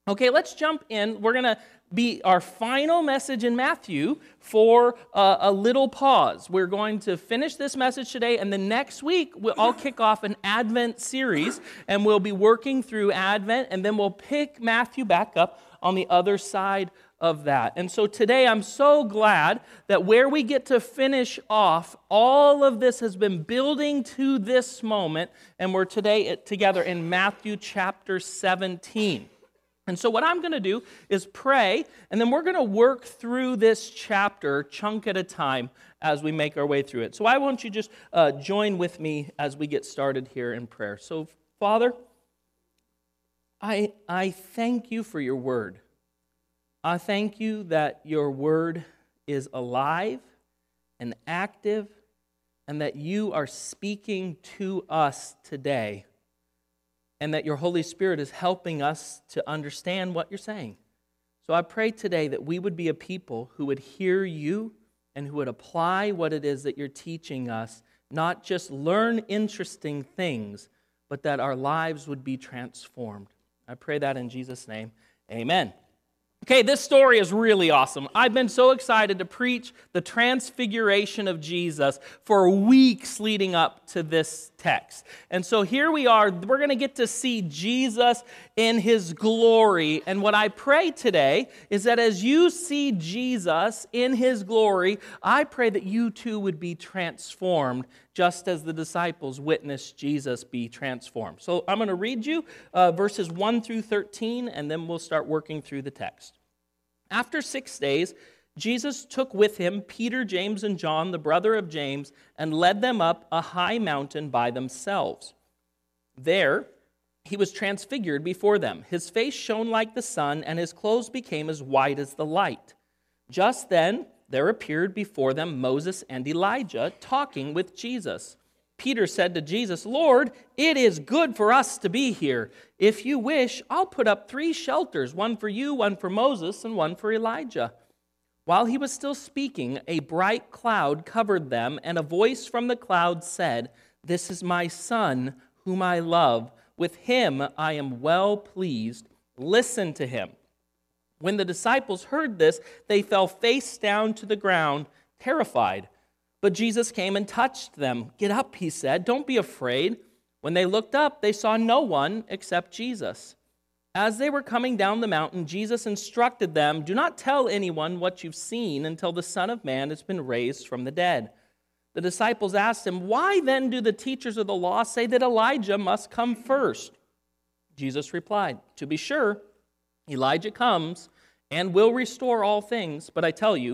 Okay, let's jump in. We're going to be our final message in Matthew for a little pause. We're going to finish this message today, and then next week I'll kick off an Advent series, and we'll be working through Advent, and then we'll pick Matthew back up on the other side of that. And so today I'm so glad that where we get to finish off, all of this has been building to this moment, and we're today together in Matthew chapter 17. And so what I'm going to do is pray, and then we're going to work through this chapter chunk at a time as we make our way through it. So why won't you just join with me as we get started here in prayer. So Father, I thank you for your word. I thank you that your word is alive and active, and that you are speaking to us today, and that your Holy Spirit is helping us to understand what you're saying. So I pray today that we would be a people who would hear you and who would apply what it is that you're teaching us, not just learn interesting things, but that our lives would be transformed. I pray that in Jesus' name, amen. Okay, this story is really awesome. I've been so excited to preach the transfiguration of Jesus for weeks leading up to this text. And so here we are. We're going to get to see Jesus in his glory. And what I pray today is that as you see Jesus in his glory, I pray that you too would be transformed, just as the disciples witnessed Jesus be transformed. So I'm going to read you verses 1 through 13, and then we'll start working through the text. After 6 days, Jesus took with him Peter, James, and John, the brother of James, and led them up a high mountain by themselves. There he was transfigured before them. His face shone like the sun, and his clothes became as white as the light. Just then there appeared before them Moses and Elijah talking with Jesus. Peter said to Jesus, "Lord, it is good for us to be here. If you wish, I'll put up 3 shelters, one for you, one for Moses, and one for Elijah." While he was still speaking, a bright cloud covered them, and a voice from the cloud said, "This is my son, whom I love. With him I am well pleased. Listen to him." When the disciples heard this, they fell face down to the ground, terrified. But Jesus came and touched them. "Get up," he said. "Don't be afraid." When they looked up, they saw no one except Jesus. As they were coming down the mountain, Jesus instructed them, "Do not tell anyone what you've seen until the Son of Man has been raised from the dead." The disciples asked him, "Why then do the teachers of the law say that Elijah must come first?" Jesus replied, "To be sure, Elijah comes and will restore all things, but I tell you,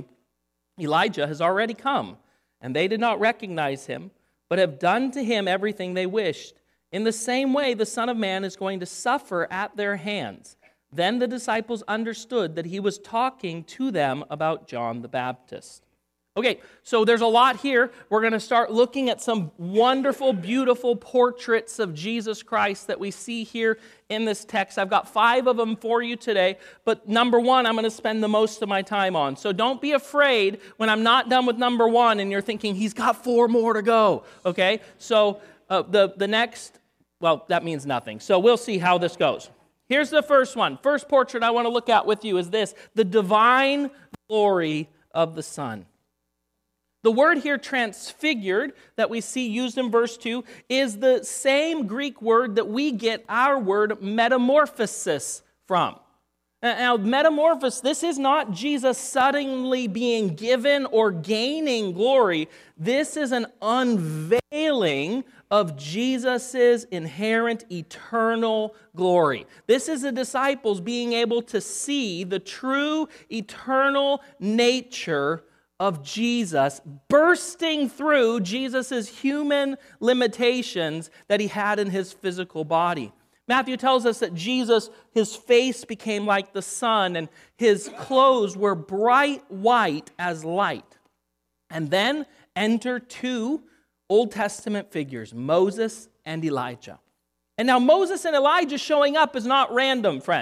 Elijah has already come, and they did not recognize him, but have done to him everything they wished. In the same way, the Son of Man is going to suffer at their hands." Then the disciples understood that he was talking to them about John the Baptist. Okay, so there's a lot here. We're going to start looking at some wonderful, beautiful portraits of Jesus Christ that we see here in this text. I've got 5 of them for you today, but number 1 I'm going to spend the most of my time on. So don't be afraid when I'm not done with number 1 and you're thinking, he's got 4 more to go, okay? So the next, well, that means nothing. So we'll see how this goes. Here's the first one. First portrait I want to look at with you is this: the divine glory of the Son. The word here, transfigured, that we see used in verse 2, is the same Greek word that we get our word metamorphosis from. Now, metamorphosis, this is not Jesus suddenly being given or gaining glory. This is an unveiling of Jesus' inherent eternal glory. This is the disciples being able to see the true eternal nature of Jesus bursting through Jesus' human limitations that he had in his physical body. Matthew tells us that Jesus, his face became like the sun, and his clothes were bright white as light. And then enter 2 Old Testament figures, Moses and Elijah. And now Moses and Elijah showing up is not random, friends.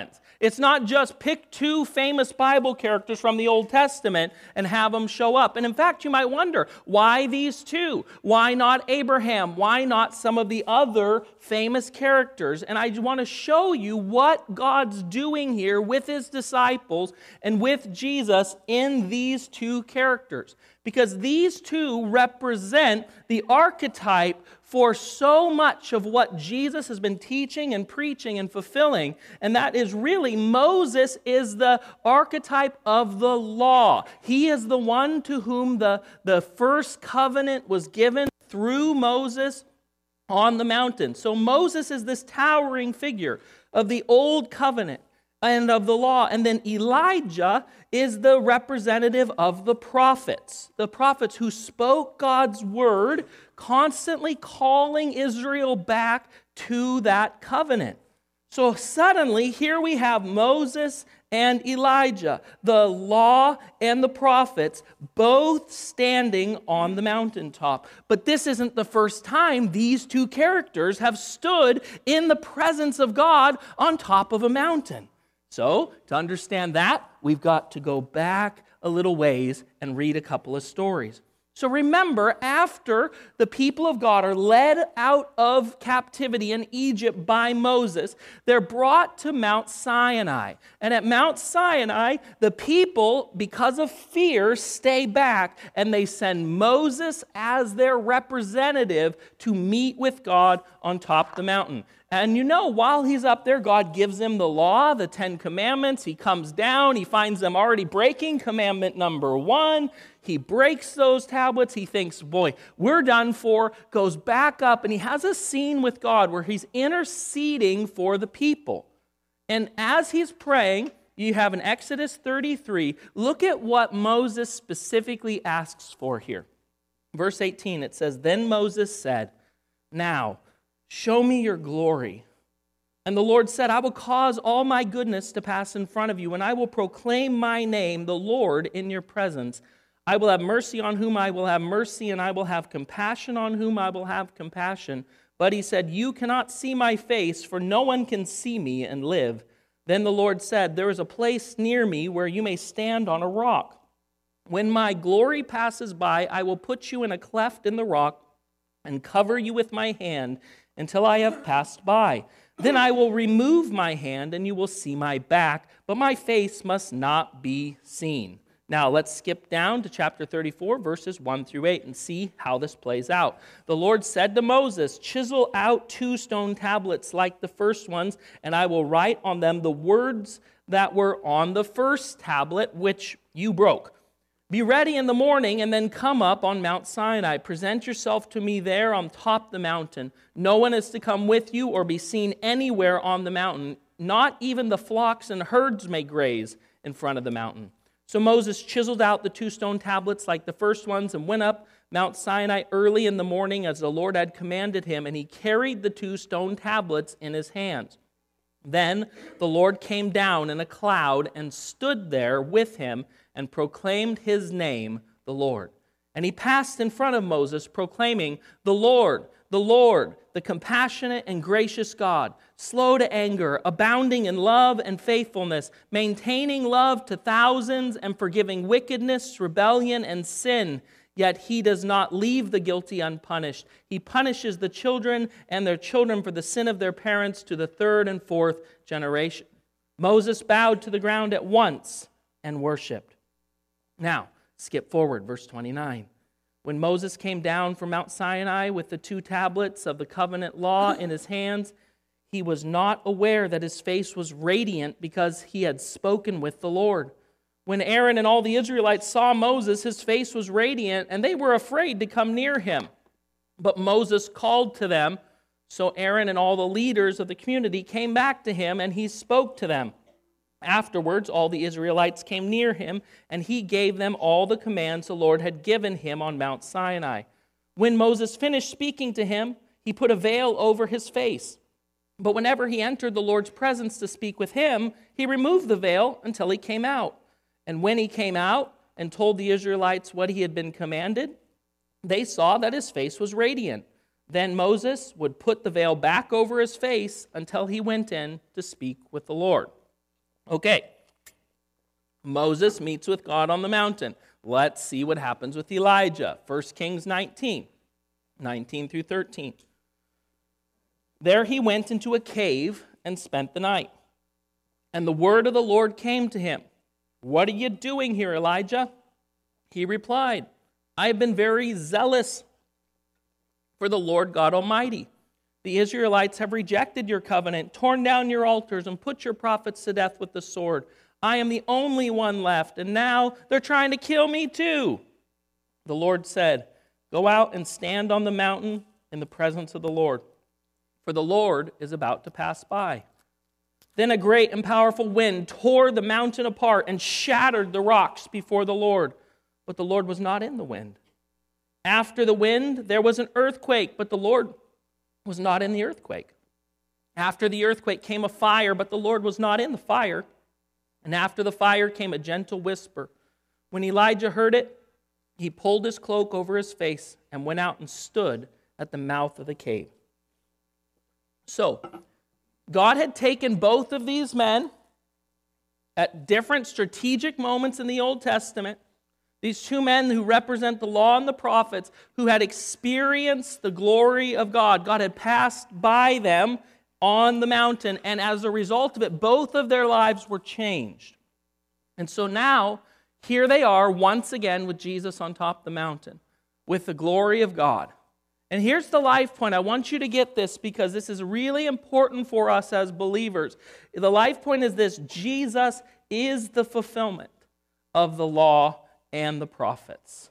It's not just pick two famous Bible characters from the Old Testament and have them show up. And in fact, you might wonder, why these two? Why not Abraham? Why not some of the other famous characters? And I want to show you what God's doing here with his disciples and with Jesus in these two characters. Because these two represent the archetype for so much of what Jesus has been teaching and preaching and fulfilling. And that is really, Moses is the archetype of the law. He is the one to whom the first covenant was given through Moses on the mountain. So Moses is this towering figure of the old covenant and of the law. And then Elijah is the representative of the prophets who spoke God's word, constantly calling Israel back to that covenant. So suddenly, here we have Moses and Elijah, the law and the prophets, both standing on the mountaintop. But this isn't the first time these two characters have stood in the presence of God on top of a mountain. So, to understand that, we've got to go back a little ways and read a couple of stories. So remember, after the people of God are led out of captivity in Egypt by Moses, they're brought to Mount Sinai. And at Mount Sinai, the people, because of fear, stay back, and they send Moses as their representative to meet with God on top of the mountain. And you know, while he's up there, God gives him the law, the 10 commandments. He comes down, he finds them already breaking commandment number 1. He breaks those tablets. He thinks, boy, we're done for. Goes back up, and he has a scene with God where he's interceding for the people. And as he's praying, you have in Exodus 33, look at what Moses specifically asks for here. Verse 18, it says, "Then Moses said, 'Now, show me your glory.' And the Lord said, 'I will cause all my goodness to pass in front of you, and I will proclaim my name, the Lord, in your presence. I will have mercy on whom I will have mercy, and I will have compassion on whom I will have compassion.' But he said, 'You cannot see my face, for no one can see me and live.' Then the Lord said, 'There is a place near me where you may stand on a rock. When my glory passes by, I will put you in a cleft in the rock and cover you with my hand until I have passed by. Then I will remove my hand, and you will see my back, but my face must not be seen.'" Now, let's skip down to chapter 34, verses 1 through 8, and see how this plays out. "The Lord said to Moses, 'Chisel out 2 stone tablets like the first ones, and I will write on them the words that were on the first tablet, which you broke. Be ready in the morning, and then come up on Mount Sinai. Present yourself to me there on top of the mountain. No one is to come with you or be seen anywhere on the mountain. Not even the flocks and herds may graze in front of the mountain.' So Moses chiseled out the 2 stone tablets like the first ones and went up Mount Sinai early in the morning as the Lord had commanded him, and he carried the 2 stone tablets in his hands. Then the Lord came down in a cloud and stood there with him and proclaimed his name, the Lord. And he passed in front of Moses, proclaiming, 'The Lord, the compassionate and gracious God, slow to anger, abounding in love and faithfulness, maintaining love to thousands and forgiving wickedness, rebellion, and sin. Yet he does not leave the guilty unpunished. He punishes the children and their children for the sin of their parents to the 3rd and 4th generation.' Moses bowed to the ground at once and worshipped." Now, skip forward, verse 29. "When Moses came down from Mount Sinai with the 2 tablets of the covenant law in his hands, he was not aware that his face was radiant because he had spoken with the Lord. When Aaron and all the Israelites saw Moses, his face was radiant, and they were afraid to come near him. But Moses called to them, so Aaron and all the leaders of the community came back to him, and he spoke to them. Afterwards, all the Israelites came near him, and he gave them all the commands the Lord had given him on Mount Sinai. When Moses finished speaking to him, he put a veil over his face. But whenever he entered the Lord's presence to speak with him, he removed the veil until he came out. And when he came out and told the Israelites what he had been commanded, they saw that his face was radiant. Then Moses would put the veil back over his face until he went in to speak with the Lord." Okay, Moses meets with God on the mountain. Let's see what happens with Elijah. 1 Kings 19 through 13. There he went into a cave and spent the night. And the word of the Lord came to him. What are you doing here, Elijah? He replied, I have been very zealous for the Lord God Almighty. The Israelites have rejected your covenant, torn down your altars, and put your prophets to death with the sword. I am the only one left, and now they're trying to kill me too. The Lord said, Go out and stand on the mountain in the presence of the Lord, for the Lord is about to pass by. Then a great and powerful wind tore the mountain apart and shattered the rocks before the Lord, but the Lord was not in the wind. After the wind, there was an earthquake, but the Lord was not in the earthquake. After the earthquake came a fire, but the Lord was not in the fire. And after the fire came a gentle whisper. When Elijah heard it, he pulled his cloak over his face and went out and stood at the mouth of the cave. So, God had taken both of these men at different strategic moments in the Old Testament. These two men who represent the law and the prophets, who had experienced the glory of God. God had passed by them on the mountain, and as a result of it, both of their lives were changed. And so now, here they are once again with Jesus on top of the mountain, with the glory of God. And here's the life point. I want you to get this because this is really important for us as believers. The life point is this: Jesus is the fulfillment of the law and the prophets.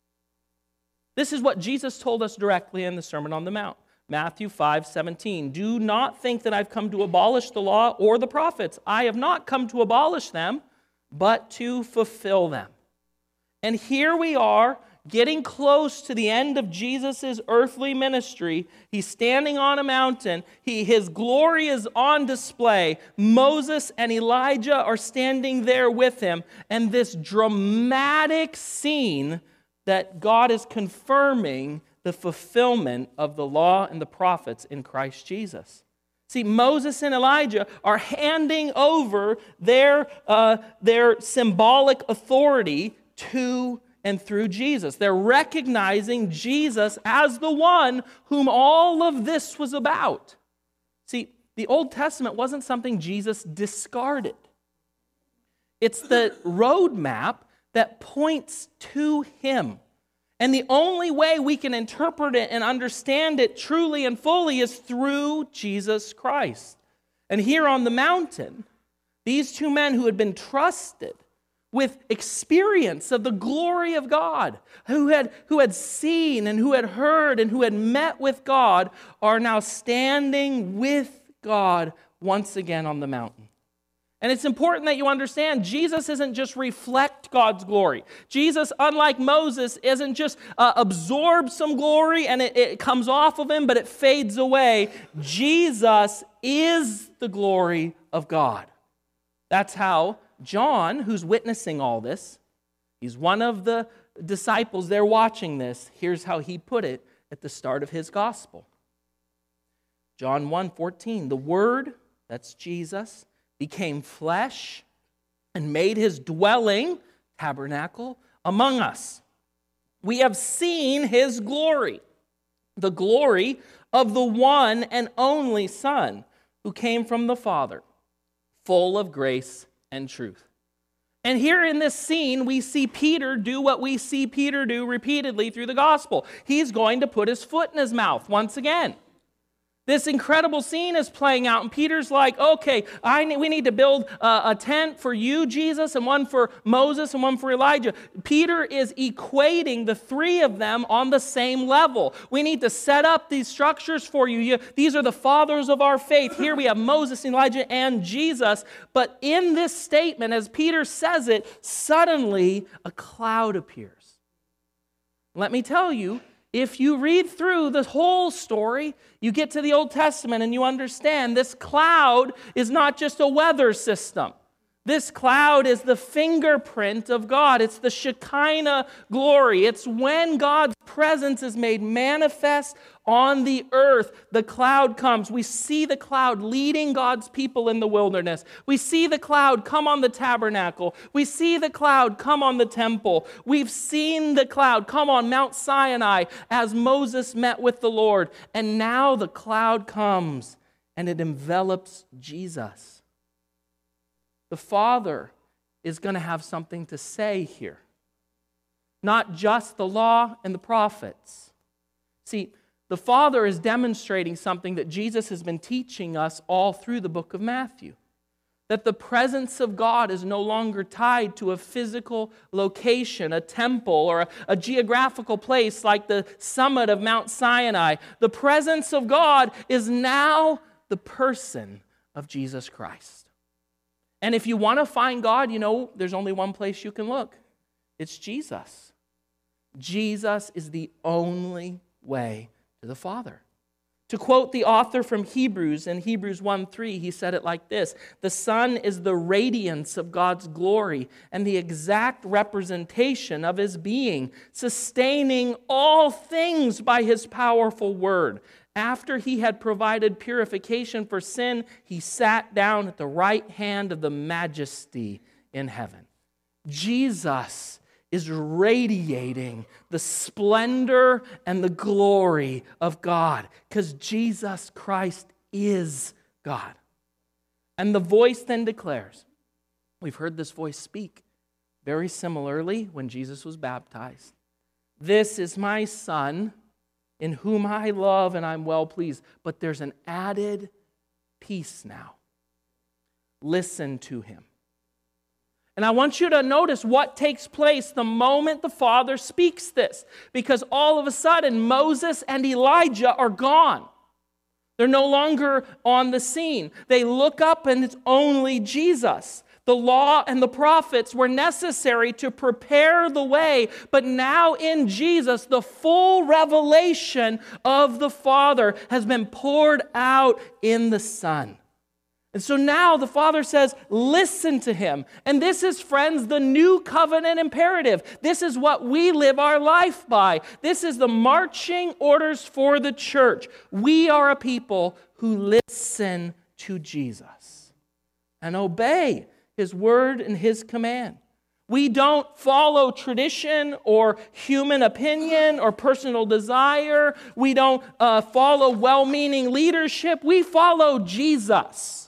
This is what Jesus told us directly in the Sermon on the Mount. Matthew 5:17. Do not think that I've come to abolish the law or the prophets. I have not come to abolish them, but to fulfill them. And here we are, getting close to the end of Jesus' earthly ministry. He's standing on a mountain. His glory is on display. Moses and Elijah are standing there with him. And this dramatic scene that God is confirming the fulfillment of the law and the prophets in Christ Jesus. See, Moses and Elijah are handing over their symbolic authority to and through Jesus. They're recognizing Jesus as the one whom all of this was about. See, the Old Testament wasn't something Jesus discarded. It's the roadmap that points to him. And the only way we can interpret it and understand it truly and fully is through Jesus Christ. And here on the mountain, these two men who had been trusted with experience of the glory of God, who had seen and who had heard and who had met with God, are now standing with God once again on the mountain. And it's important that you understand, Jesus doesn't just reflect God's glory. Jesus, unlike Moses, isn't just absorb some glory and it comes off of him, but it fades away. Jesus is the glory of God. That's how John, who's witnessing all this, he's one of the disciples, they're watching this. Here's how he put it at the start of his gospel. John 1:14, the Word, that's Jesus, became flesh and made his dwelling, tabernacle, among us. We have seen his glory, the glory of the one and only Son who came from the Father, full of grace and truth. And here in this scene, we see Peter do what we see Peter do repeatedly through the gospel. He's going to put his foot in his mouth once again. This incredible scene is playing out, and Peter's like, okay, we need to build a tent for you, Jesus, and one for Moses, and one for Elijah. Peter is equating the three of them on the same level. We need to set up these structures for you. These are the fathers of our faith. Here we have Moses, Elijah, and Jesus. But in this statement, as Peter says it, suddenly a cloud appears. Let me tell you, if you read through the whole story, you get to the Old Testament and you understand this cloud is not just a weather system. This cloud is the fingerprint of God. It's the Shekinah glory. It's when God's presence is made manifest on the earth. The cloud comes. We see the cloud leading God's people in the wilderness. We see the cloud come on the tabernacle. We see the cloud come on the temple. We've seen the cloud come on Mount Sinai as Moses met with the Lord. And now the cloud comes and it envelops Jesus. The Father is going to have something to say here. Not just the law and the prophets. See, the Father is demonstrating something that Jesus has been teaching us all through the book of Matthew. That the presence of God is no longer tied to a physical location, a temple, or a geographical place like the summit of Mount Sinai. The presence of God is now the person of Jesus Christ. And if you want to find God, there's only one place you can look. It's Jesus. Jesus is the only way to the Father. To quote the author from Hebrews, in Hebrews 1:3, he said it like this: "The Son is the radiance of God's glory and the exact representation of His being, sustaining all things by His powerful word. After He had provided purification for sin, He sat down at the right hand of the Majesty in heaven." Jesus is radiating the splendor and the glory of God because Jesus Christ is God. And the voice then declares, we've heard this voice speak very similarly when Jesus was baptized. "This is my Son, in whom I love and I'm well pleased." But there's an added piece now. Listen to Him. And I want you to notice what takes place the moment the Father speaks this. Because all of a sudden, Moses and Elijah are gone. They're no longer on the scene. They look up and it's only Jesus. The law and the prophets were necessary to prepare the way, but now in Jesus, the full revelation of the Father has been poured out in the Son. And so now the Father says, listen to Him. And this is, friends, the new covenant imperative. This is what we live our life by. This is the marching orders for the church. We are a people who listen to Jesus and obey His word and His command. We don't follow tradition or human opinion or personal desire. We don't follow well-meaning leadership. We follow Jesus.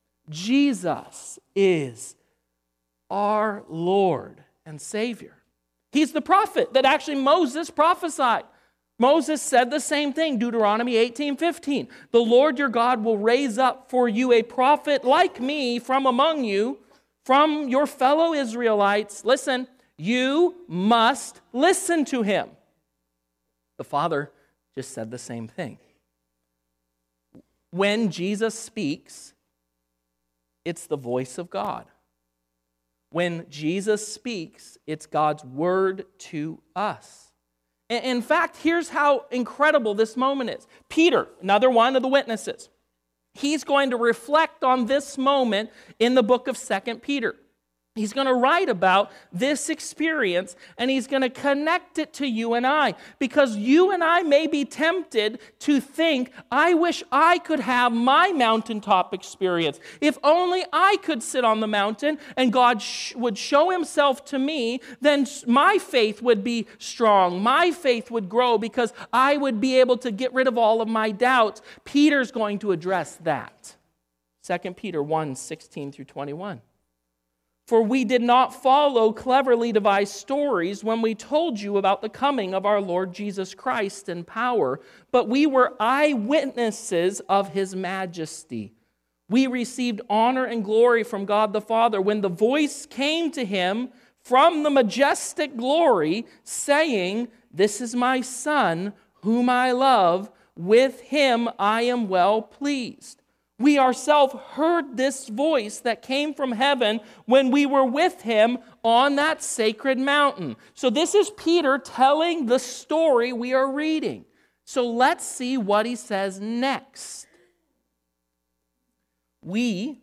Jesus is our Lord and Savior. He's the prophet that actually Moses prophesied. Moses said the same thing, Deuteronomy 18:15. "The Lord your God will raise up for you a prophet like me from among you, from your fellow Israelites." Listen, you must listen to him. The Father just said the same thing. When Jesus speaks, it's the voice of God. When Jesus speaks, it's God's word to us. In fact, here's how incredible this moment is. Peter, another one of the witnesses, he's going to reflect on this moment in the book of 2 Peter. He's going to write about this experience, and he's going to connect it to you and I, because you and I may be tempted to think, I wish I could have my mountaintop experience. If only I could sit on the mountain and God would show Himself to me, then my faith would be strong. My faith would grow because I would be able to get rid of all of my doubts. Peter's going to address that. 2 Peter 1:16 through 21. "For we did not follow cleverly devised stories when we told you about the coming of our Lord Jesus Christ in power, but we were eyewitnesses of His majesty. We received honor and glory from God the Father when the voice came to Him from the majestic glory, saying, 'This is my Son, whom I love. With Him I am well pleased.' We ourselves heard this voice that came from heaven when we were with Him on that sacred mountain." So this is Peter telling the story we are reading. So let's see what he says next. "We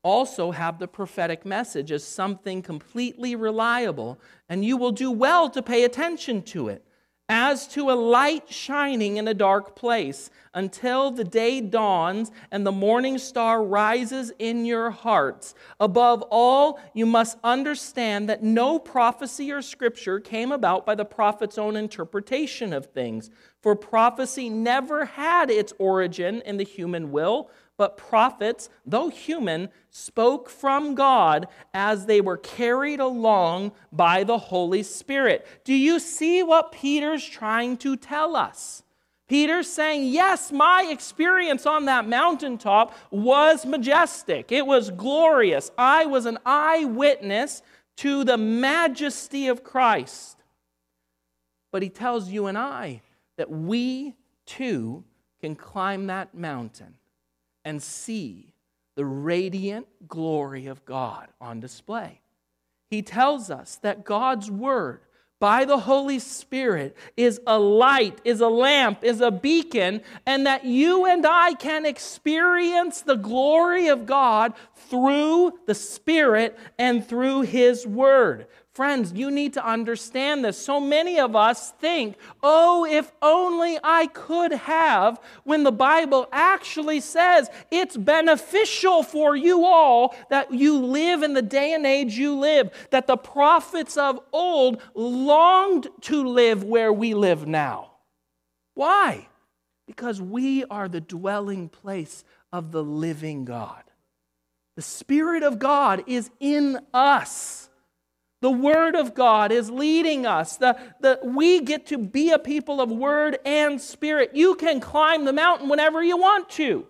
also have the prophetic message as something completely reliable, and you will do well to pay attention to it, as to a light shining in a dark place, until the day dawns and the morning star rises in your hearts. Above all, you must understand that no prophecy or scripture came about by the prophet's own interpretation of things. For prophecy never had its origin in the human will, but prophets, though human, spoke from God as they were carried along by the Holy Spirit. Do you see what Peter's trying to tell us? Peter's saying, yes, my experience on that mountaintop was majestic. It was glorious. I was an eyewitness to the majesty of Christ. But he tells you and I that we too can climb that mountain and see the radiant glory of God on display. He tells us that God's Word, by the Holy Spirit, is a light, is a lamp, is a beacon, and that you and I can experience the glory of God through the Spirit and through His Word. Friends, you need to understand this. So many of us think, oh, if only I could have, when the Bible actually says it's beneficial for you all that you live in the day and age you live, that the prophets of old longed to live where we live now. Why? Because we are the dwelling place of the living God. The Spirit of God is in us. The Word of God is leading us. We get to be a people of Word and Spirit. You can climb the mountain whenever you want to.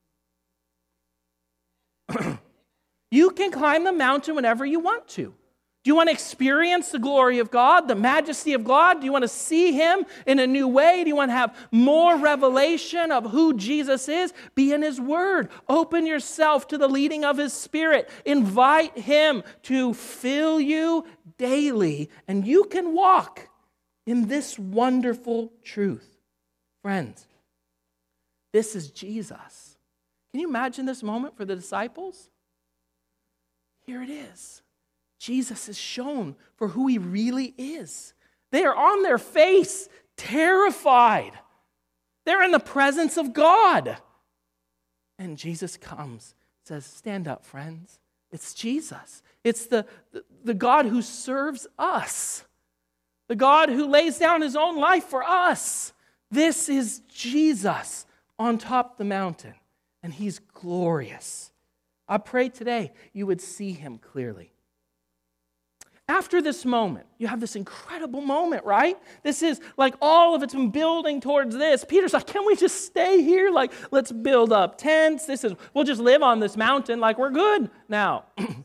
You can climb the mountain whenever you want to. Do you want to experience the glory of God, the majesty of God? Do you want to see Him in a new way? Do you want to have more revelation of who Jesus is? Be in His Word. Open yourself to the leading of His Spirit. Invite Him to fill you daily, and you can walk in this wonderful truth. Friends, this is Jesus. Can you imagine this moment for the disciples? Here it is. Jesus is shown for who He really is. They are on their face, terrified. They're in the presence of God. And Jesus comes, says, stand up, friends. It's Jesus. It's the God who serves us. The God who lays down His own life for us. This is Jesus on top of the mountain. And He's glorious. I pray today you would see Him clearly. After this moment, you have this incredible moment, right? This is like all of it's been building towards this. Peter's like, can we just stay here? Like, let's build up tents. We'll just live on this mountain like we're good now.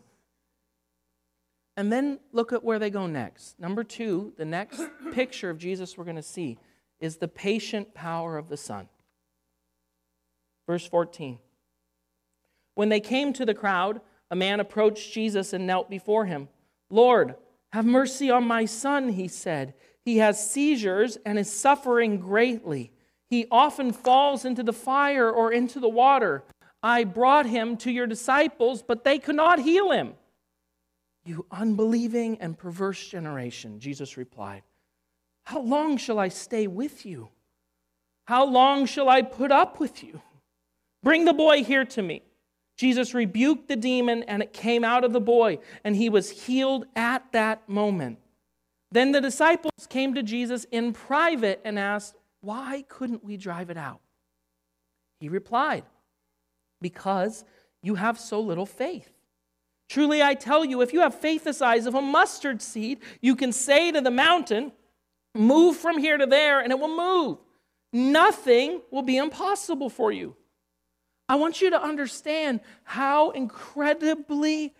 And then look at where they go next. Number 2, the next picture of Jesus we're going to see is the patient power of the Son. Verse 14. When they came to the crowd, a man approached Jesus and knelt before Him. Lord, have mercy on my son, he said. He has seizures and is suffering greatly. He often falls into the fire or into the water. I brought him to your disciples, but they could not heal him. You unbelieving and perverse generation, Jesus replied. How long shall I stay with you? How long shall I put up with you? Bring the boy here to me. Jesus rebuked the demon, and it came out of the boy, and he was healed at that moment. Then the disciples came to Jesus in private and asked, why couldn't we drive it out? He replied, because you have so little faith. Truly I tell you, if you have faith the size of a mustard seed, you can say to the mountain, move from here to there, and it will move. Nothing will be impossible for you. I want you to understand how incredibly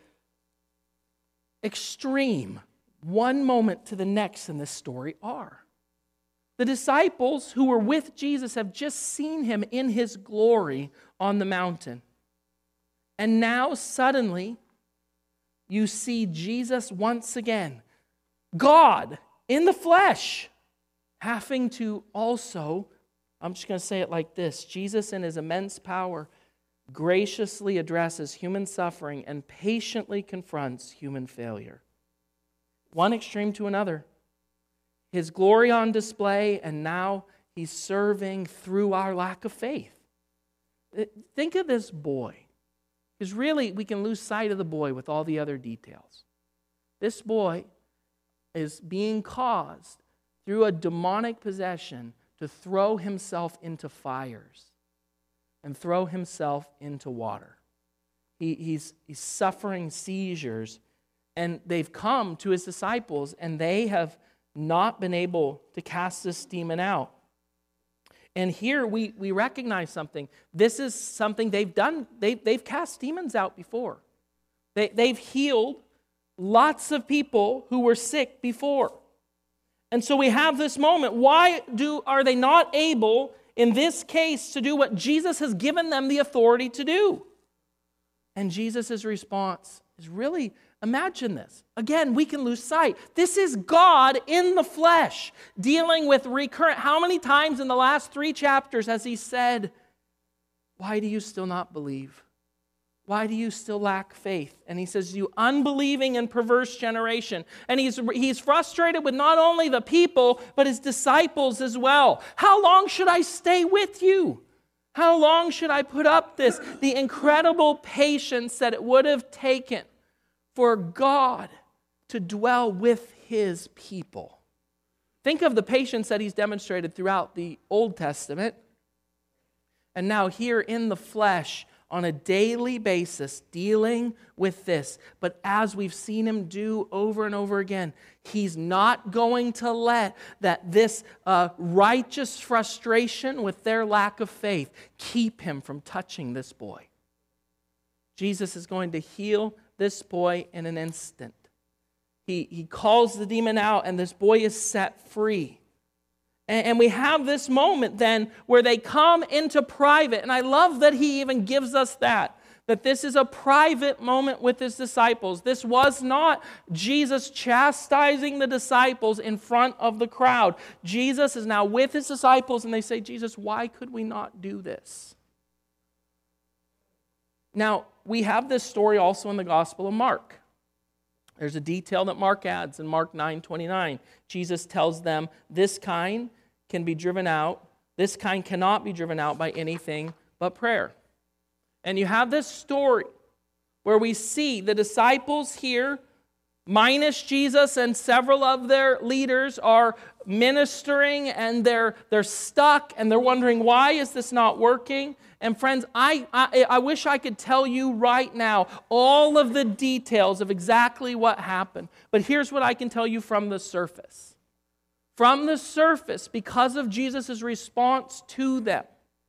extreme one moment to the next in this story are. The disciples who were with Jesus have just seen Him in His glory on the mountain. And now suddenly you see Jesus once again, God in the flesh, having to also, I'm just going to say it like this, Jesus in His immense power graciously addresses human suffering and patiently confronts human failure. One extreme to another. His glory on display, and now he's serving through our lack of faith. Think of this boy. Because really, we can lose sight of the boy with all the other details. This boy is being caused through a demonic possession to throw himself into fires and throw himself into water. He's suffering seizures, and they've come to his disciples, and they have not been able to cast this demon out. And here we recognize something. This is something they've done. They've cast demons out before. They've healed lots of people who were sick before. And so we have this moment. Why are they not able, in this case, to do what Jesus has given them the authority to do? And Jesus' response is really, imagine this. Again, we can lose sight. This is God in the flesh dealing with recurrent. How many times in the last 3 chapters has he said, why do you still not believe? Why do you still lack faith? And he says, you unbelieving and perverse generation. And he's frustrated with not only the people, but his disciples as well. How long should I stay with you? How long should I put up this? The incredible patience that it would have taken for God to dwell with his people. Think of the patience that he's demonstrated throughout the Old Testament. And now here in the flesh, on a daily basis, dealing with this. But as we've seen him do over and over again, he's not going to let this righteous frustration with their lack of faith keep him from touching this boy. Jesus is going to heal this boy in an instant. He calls the demon out, and this boy is set free. And we have this moment then where they come into private. And I love that he even gives us that this is a private moment with his disciples. This was not Jesus chastising the disciples in front of the crowd. Jesus is now with his disciples, and they say, Jesus, why could we not do this? Now, we have this story also in the Gospel of Mark. There's a detail that Mark adds in Mark 9:29. Jesus tells them, this kind can be driven out. This kind cannot be driven out by anything but prayer. And you have this story where we see the disciples here, minus Jesus and several of their leaders, are ministering, and they're stuck, and they're wondering, why is this not working? And friends, I wish I could tell you right now all of the details of exactly what happened. But here's what I can tell you from the surface. From the surface, because of Jesus' response to them,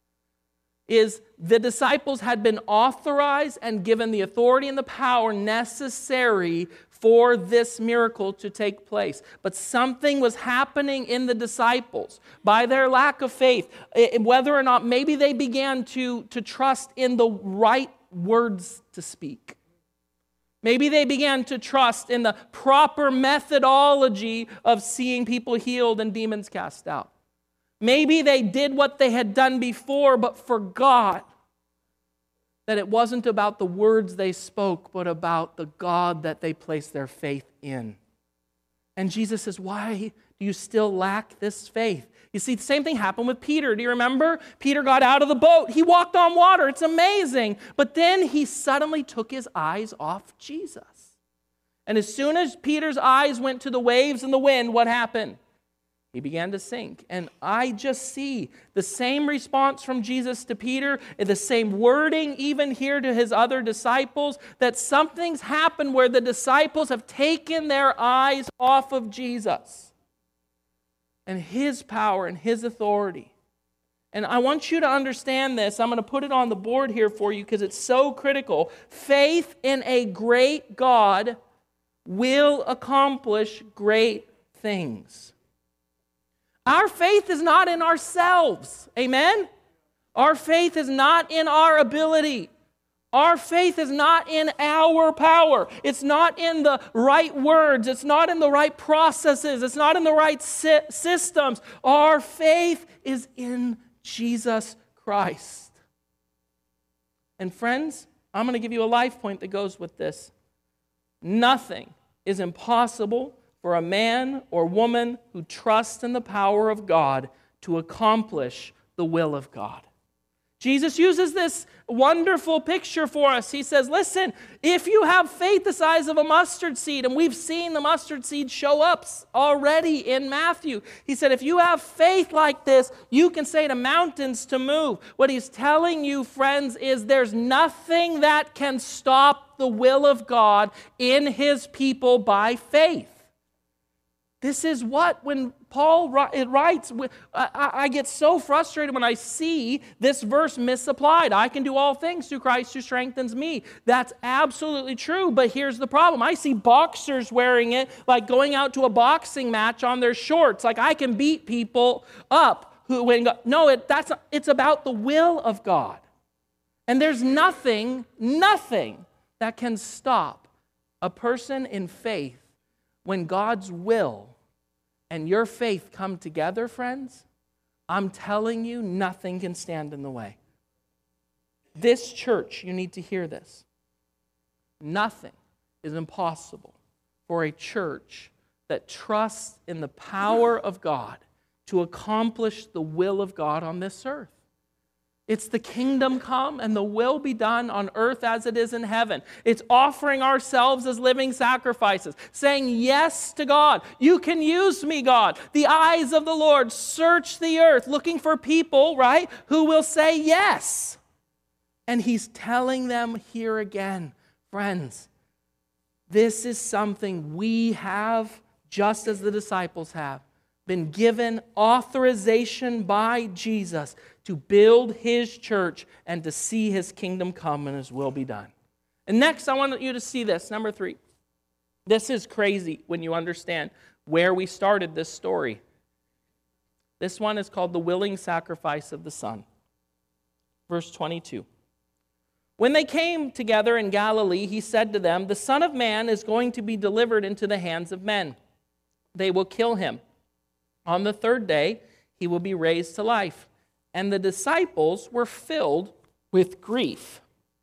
is the disciples had been authorized and given the authority and the power necessary for this miracle to take place. But something was happening in the disciples by their lack of faith, whether or not maybe they began to trust in the right words to speak. Maybe they began to trust in the proper methodology of seeing people healed and demons cast out. Maybe they did what they had done before, but forgot that it wasn't about the words they spoke, but about the God that they placed their faith in. And Jesus says, why do you still lack this faith? You see, the same thing happened with Peter. Do you remember? Peter got out of the boat. He walked on water. It's amazing. But then he suddenly took his eyes off Jesus. And as soon as Peter's eyes went to the waves and the wind, what happened? He began to sink. And I just see the same response from Jesus to Peter, and the same wording even here to his other disciples, that something's happened where the disciples have taken their eyes off of Jesus and his power and his authority. And I want you to understand this. I'm going to put it on the board here for you because it's so critical. Faith in a great God will accomplish great things. Our faith is not in ourselves. Amen? Our faith is not in our ability. Our faith is not in our power. It's not in the right words. It's not in the right processes. It's not in the right systems. Our faith is in Jesus Christ. And friends, I'm going to give you a life point that goes with this. Nothing is impossible for a man or woman who trusts in the power of God to accomplish the will of God. Jesus uses this wonderful picture for us. He says, listen, if you have faith the size of a mustard seed, and we've seen the mustard seed show up already in Matthew. He said, if you have faith like this, you can say to mountains to move. What he's telling you, friends, is there's nothing that can stop the will of God in his people by faith. This is what, when Paul writes, I get so frustrated when I see this verse misapplied. I can do all things through Christ who strengthens me. That's absolutely true, but here's the problem. I see boxers wearing it like going out to a boxing match on their shorts. Like I can beat people up. It's about the will of God. And there's nothing that can stop a person in faith when God's will and your faith come together, friends. I'm telling you, nothing can stand in the way. This church, you need to hear this. Nothing is impossible for a church that trusts in the power of God to accomplish the will of God on this earth. It's the kingdom come and the will be done on earth as it is in heaven. It's offering ourselves as living sacrifices, saying yes to God. You can use me, God. The eyes of the Lord search the earth, looking for people, right, who will say yes. And he's telling them here again, friends, this is something we have, just as the disciples have, been given authorization by Jesus to build his church and to see his kingdom come and his will be done. And next, I want you to see this, number 3. This is crazy when you understand where we started this story. This one is called the willing sacrifice of the Son. Verse 22. When they came together in Galilee, he said to them, the Son of Man is going to be delivered into the hands of men. They will kill him. On the third day, he will be raised to life. And the disciples were filled with grief.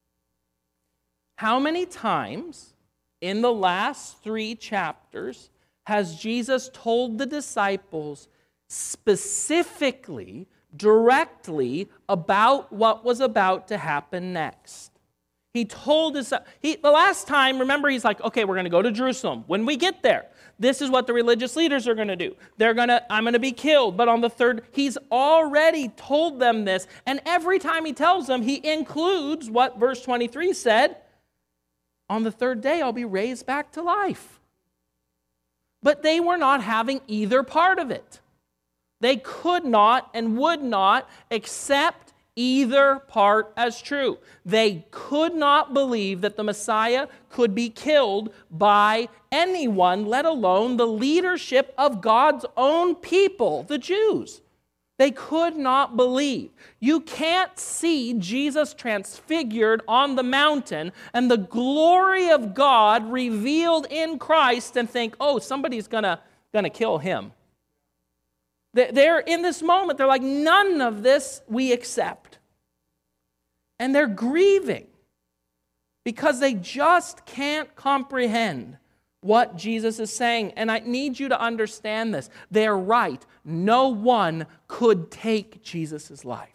How many times in the last 3 chapters has Jesus told the disciples specifically, directly about what was about to happen next? He told us, the last time, remember, he's like, okay, we're going to go to Jerusalem. When we get there, this is what the religious leaders are going to do. I'm going to be killed. But on the third, he's already told them this. And every time he tells them, he includes what verse 23 said, on the third day, I'll be raised back to life. But they were not having either part of it. They could not and would not accept either part as true. They could not believe that the Messiah could be killed by anyone, let alone the leadership of God's own people, the Jews. They could not believe. You can't see Jesus transfigured on the mountain and the glory of God revealed in Christ and think, oh, somebody's gonna kill him. They're in this moment, they're like, none of this we accept. And they're grieving because they just can't comprehend what Jesus is saying. And I need you to understand this. They're right. No one could take Jesus' life,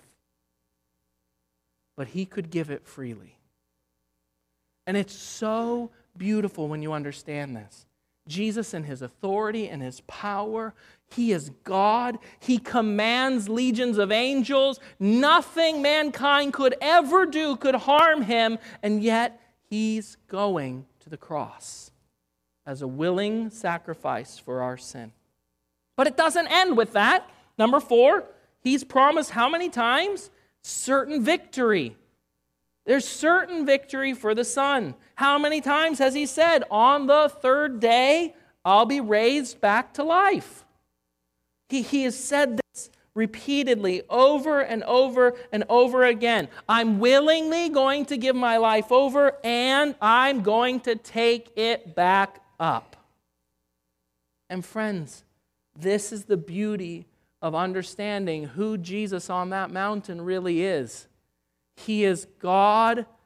but he could give it freely. And it's so beautiful when you understand this. Jesus in his authority and his power, he is God. He commands legions of angels. Nothing mankind could ever do could harm him, and yet he's going to the cross as a willing sacrifice for our sin. But it doesn't end with that. Number 4, he's promised how many times? Certain victory. There's certain victory for the Son. How many times has he said, on the third day, I'll be raised back to life? He has said this repeatedly over and over and over again. I'm willingly going to give my life over, and I'm going to take it back up. And friends, this is the beauty of understanding who Jesus on that mountain really is. He is God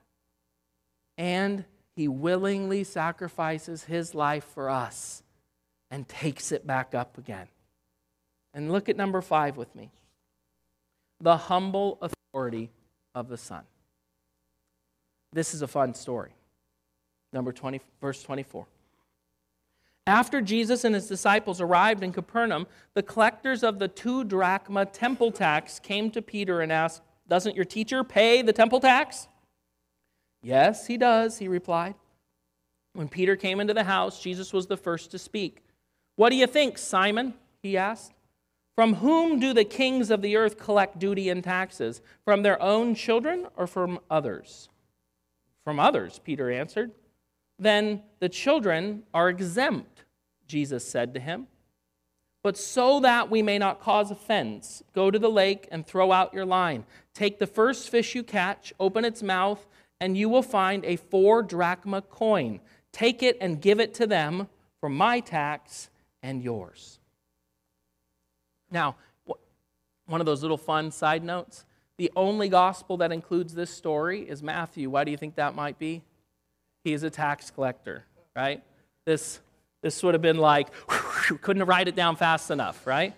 and he willingly sacrifices his life for us and takes it back up again. And look at number 5 with me. The humble authority of the Son. This is a fun story. Verse 24. After Jesus and his disciples arrived in Capernaum, the collectors of the 2 drachma temple tax came to Peter and asked, "Doesn't your teacher pay the temple tax?" "Yes, he does," he replied. When Peter came into the house, Jesus was the first to speak. "What do you think, Simon?" he asked. "From whom do the kings of the earth collect duty and taxes? From their own children or from others?" "From others," Peter answered. "Then the children are exempt," Jesus said to him. "But so that we may not cause offense, go to the lake and throw out your line. Take the first fish you catch, open its mouth, and you will find a 4 drachma coin. Take it and give it to them for my tax and yours." Now, one of those little fun side notes, the only gospel that includes this story is Matthew. Why do you think that might be? He is a tax collector, right? This would have been like, couldn't write it down fast enough, right?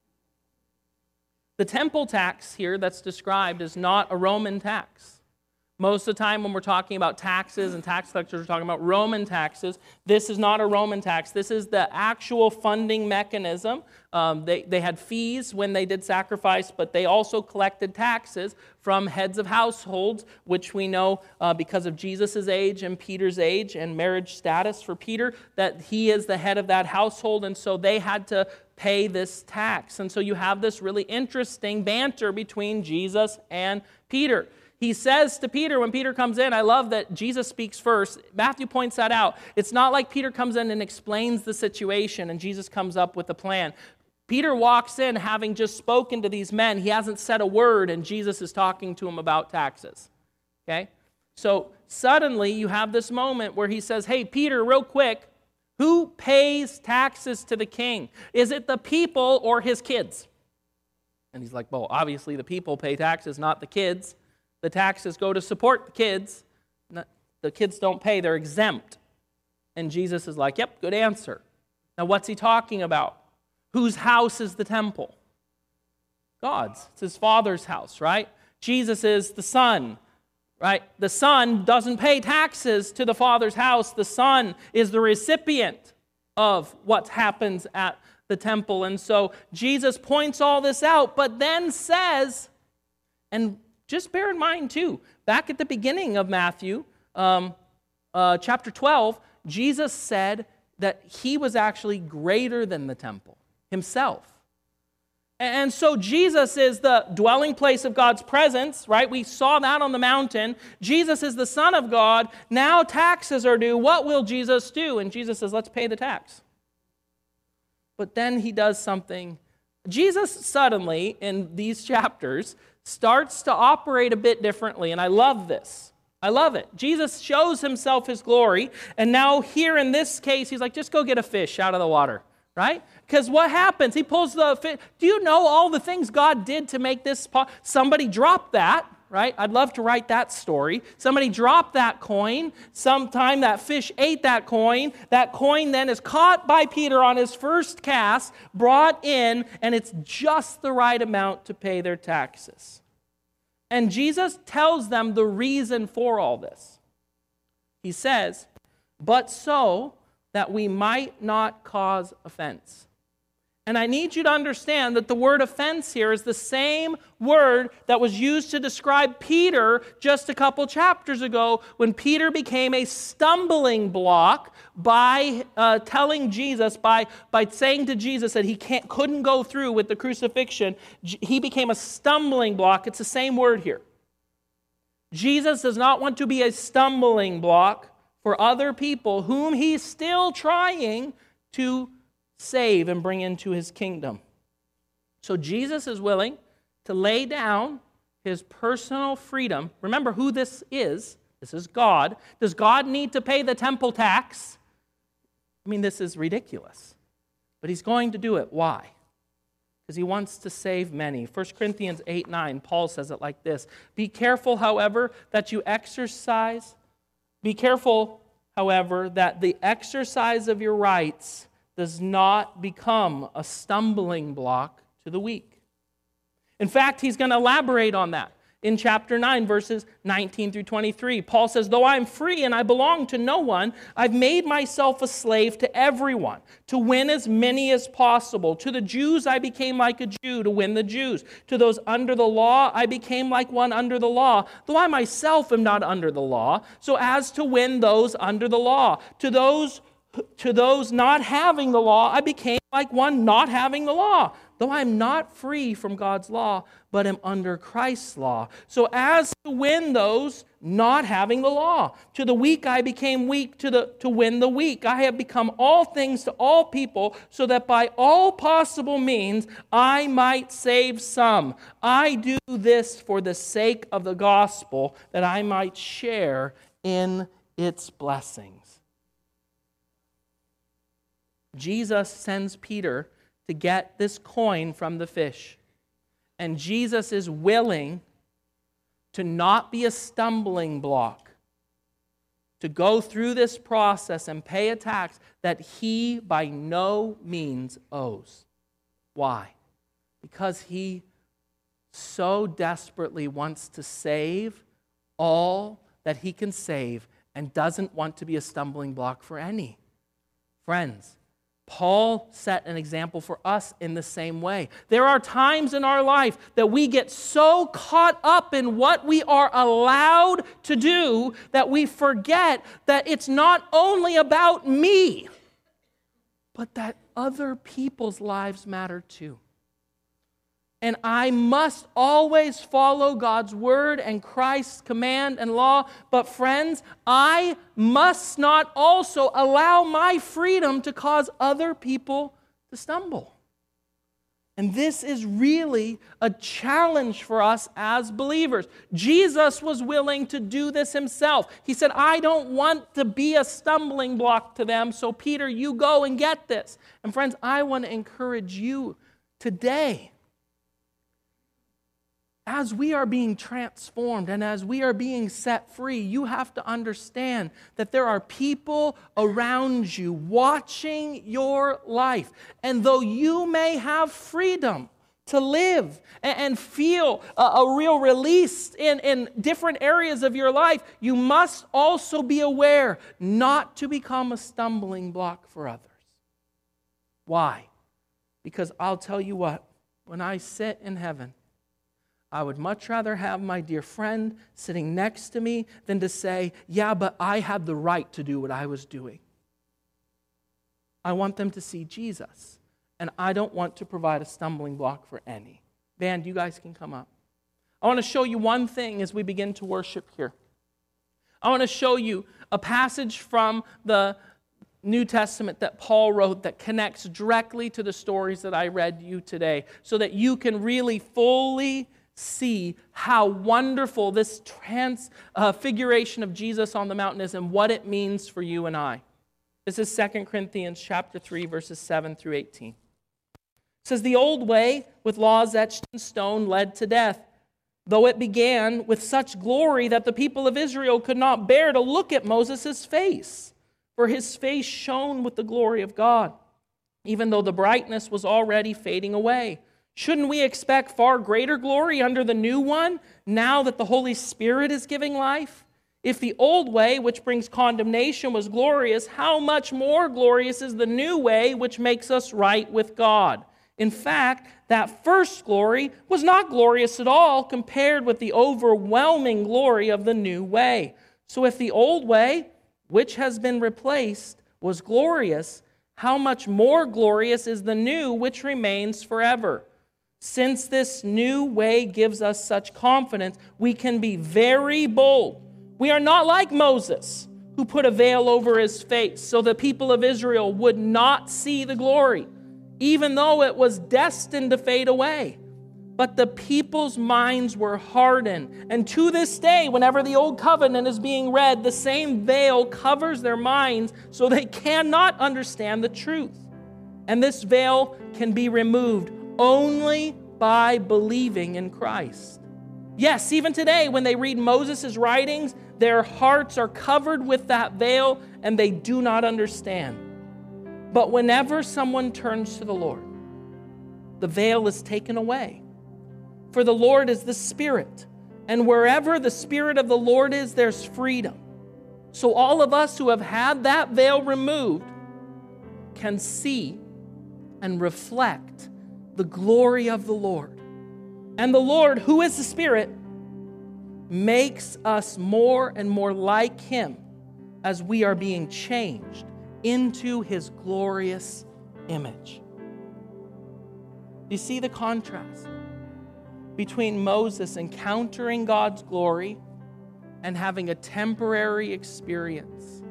The temple tax here that's described is not a Roman tax. Most of the time when we're talking about taxes and tax collectors, we're talking about Roman taxes. This is not a Roman tax. This is the actual funding mechanism. They had fees when they did sacrifice, but they also collected taxes from heads of households, which we know because of Jesus' age and Peter's age and marriage status for Peter, that he is the head of that household, and so they had to pay this tax. And so you have this really interesting banter between Jesus and Peter. He says to Peter, when Peter comes in, I love that Jesus speaks first. Matthew points that out. It's not like Peter comes in and explains the situation and Jesus comes up with a plan. Peter walks in having just spoken to these men. He hasn't said a word, and Jesus is talking to him about taxes. Okay? So suddenly you have this moment where he says, "Hey, Peter, real quick, who pays taxes to the king? Is it the people or his kids?" And he's like, "Well, obviously the people pay taxes, not the kids. The taxes go to support the kids. The kids don't pay, they're exempt." And Jesus is like, "Yep, good answer." Now what's he talking about? Whose house is the temple? God's. It's his Father's house, right? Jesus is the Son, right? The Son doesn't pay taxes to the Father's house. The Son is the recipient of what happens at the temple. And so Jesus points all this out, but then says, and just bear in mind, too, back at the beginning of Matthew, chapter 12, Jesus said that he was actually greater than the temple himself. And so Jesus is the dwelling place of God's presence, right? We saw that on the mountain. Jesus is the Son of God. Now taxes are due. What will Jesus do? And Jesus says, let's pay the tax. But then he does something. Jesus suddenly, in these chapters, starts to operate a bit differently, and I love this. I love it. Jesus shows himself his glory, and now here in this case, he's like, just go get a fish out of the water, right? Because what happens? He pulls the fish. Do you know all the things God did to make this? Somebody dropped that, right? I'd love to write that story. Somebody dropped that coin. Sometime that fish ate that coin. That coin then is caught by Peter on his first cast, brought in, and it's just the right amount to pay their taxes. And Jesus tells them the reason for all this. He says, "But so that we might not cause offense." And I need you to understand that the word offense here is the same word that was used to describe Peter just a couple chapters ago when Peter became a stumbling block by telling Jesus, by saying to Jesus that he couldn't go through with the crucifixion. He became a stumbling block. It's the same word here. Jesus does not want to be a stumbling block for other people whom he's still trying to save and bring into his kingdom. So Jesus is willing to lay down his personal freedom. Remember who this is. This is God. Does God need to pay the temple tax? I mean, this is ridiculous. But he's going to do it. Why? Because he wants to save many. 1 Corinthians 8:9, Paul says it like this: "Be careful, however, that you exercise Be careful, however, that the exercise of your rights does not become a stumbling block to the weak. In fact, he's going to elaborate on that. In chapter 9, verses 19 through 23, Paul says, though I am free and I belong to no one, I've made myself a slave to everyone to win as many as possible. To the Jews, I became like a Jew to win the Jews. To those under the law, I became like one under the law, though I myself am not under the law, so as to win those under the law. To those not having the law, I became like one not having the law, though I am not free from God's law, but am under Christ's law, so as to win those not having the law. To the weak I became weak to win the weak. I have become all things to all people, so that by all possible means I might save some. I do this for the sake of the gospel, that I might share in its blessings. Jesus sends Peter to get this coin from the fish. And Jesus is willing to not be a stumbling block, to go through this process and pay a tax that he by no means owes. Why? Because he so desperately wants to save all that he can save and doesn't want to be a stumbling block for any. Friends, Paul set an example for us in the same way. There are times in our life that we get so caught up in what we are allowed to do that we forget that it's not only about me, but that other people's lives matter too. And I must always follow God's word and Christ's command and law. But friends, I must not also allow my freedom to cause other people to stumble. And this is really a challenge for us as believers. Jesus was willing to do this himself. He said, I don't want to be a stumbling block to them, so Peter, you go and get this. And friends, I want to encourage you today, as we are being transformed and as we are being set free, you have to understand that there are people around you watching your life. And though you may have freedom to live and feel a real release in different areas of your life, you must also be aware not to become a stumbling block for others. Why? Because I'll tell you what, when I sit in heaven, I would much rather have my dear friend sitting next to me than to say, yeah, but I had the right to do what I was doing. I want them to see Jesus, and I don't want to provide a stumbling block for any. Band, you guys can come up. I want to show you one thing as we begin to worship here. I want to show you a passage from the New Testament that Paul wrote that connects directly to the stories that I read you today, so that you can really fully see how wonderful this transfiguration of Jesus on the mountain is and what it means for you and I. This is 2 Corinthians chapter 3, verses 7 through 18. It says, the old way with laws etched in stone led to death, though it began with such glory that the people of Israel could not bear to look at Moses' face, for his face shone with the glory of God, even though the brightness was already fading away. Shouldn't we expect far greater glory under the new one, now that the Holy Spirit is giving life? If the old way, which brings condemnation, was glorious, how much more glorious is the new way, which makes us right with God? In fact, that first glory was not glorious at all compared with the overwhelming glory of the new way. So if the old way, which has been replaced, was glorious, how much more glorious is the new, which remains forever? Since this new way gives us such confidence, we can be very bold. We are not like Moses, who put a veil over his face so the people of Israel would not see the glory, even though it was destined to fade away. But the people's minds were hardened. And to this day, whenever the Old Covenant is being read, the same veil covers their minds so they cannot understand the truth. And this veil can be removed only by believing in Christ. Yes, even today, when they read Moses' writings, Their hearts are covered with that veil, and they do not understand. But whenever someone turns to the Lord, the veil is taken away. For the Lord is the Spirit, and wherever the Spirit of the Lord is, there's freedom. So all of us who have had that veil removed can see and reflect the glory of the Lord. And the Lord, who is the Spirit, makes us more and more like Him as we are being changed into His glorious image. You see the contrast between Moses encountering God's glory and having a temporary experience,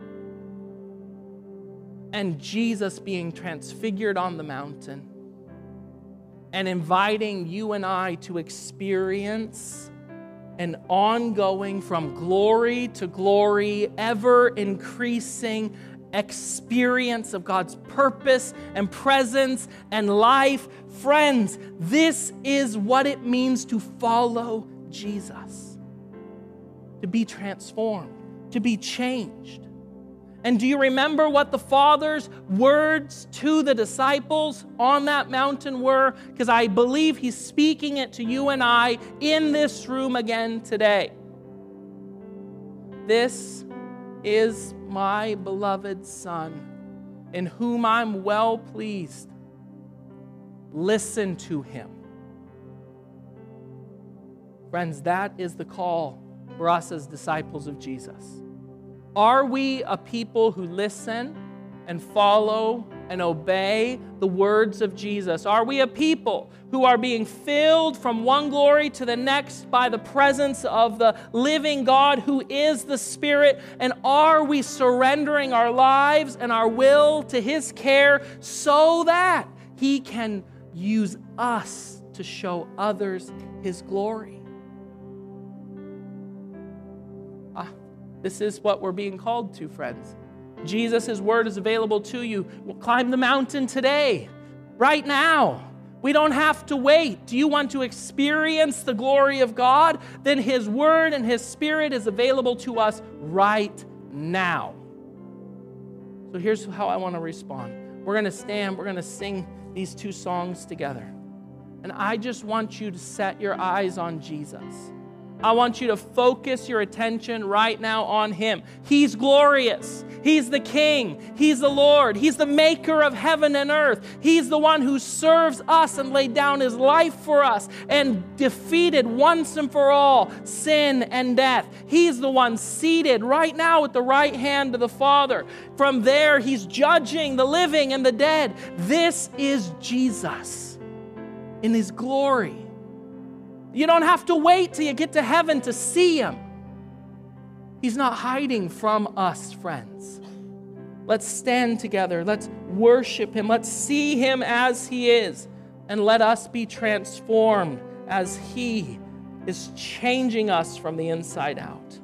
and Jesus being transfigured on the mountain and inviting you and I to experience an ongoing, from glory to glory, ever increasing experience of God's purpose and presence and life. Friends, this is what it means to follow Jesus, to be transformed, to be changed. And do you remember what the Father's words to the disciples on that mountain were? Because I believe He's speaking it to you and I in this room again today. This is my beloved Son, in whom I'm well pleased. Listen to Him. Friends, that is the call for us as disciples of Jesus. Are we a people who listen and follow and obey the words of Jesus? Are we a people who are being filled from one glory to the next by the presence of the living God who is the Spirit? And are we surrendering our lives and our will to His care so that He can use us to show others His glory? This is what we're being called to, friends. Jesus' word is available to you. We'll climb the mountain today, right now. We don't have to wait. Do you want to experience the glory of God? Then His word and His Spirit is available to us right now. So here's how I want to respond. We're going to stand. We're going to sing these two songs together. And I just want you to set your eyes on Jesus. I want you to focus your attention right now on Him. He's glorious. He's the King. He's the Lord. He's the maker of heaven and earth. He's the one who serves us and laid down His life for us and defeated once and for all sin and death. He's the one seated right now at the right hand of the Father. From there, He's judging the living and the dead. This is Jesus in His glory. You don't have to wait till you get to heaven to see Him. He's not hiding from us, friends. Let's stand together. Let's worship Him. Let's see Him as He is. And let us be transformed as He is changing us from the inside out.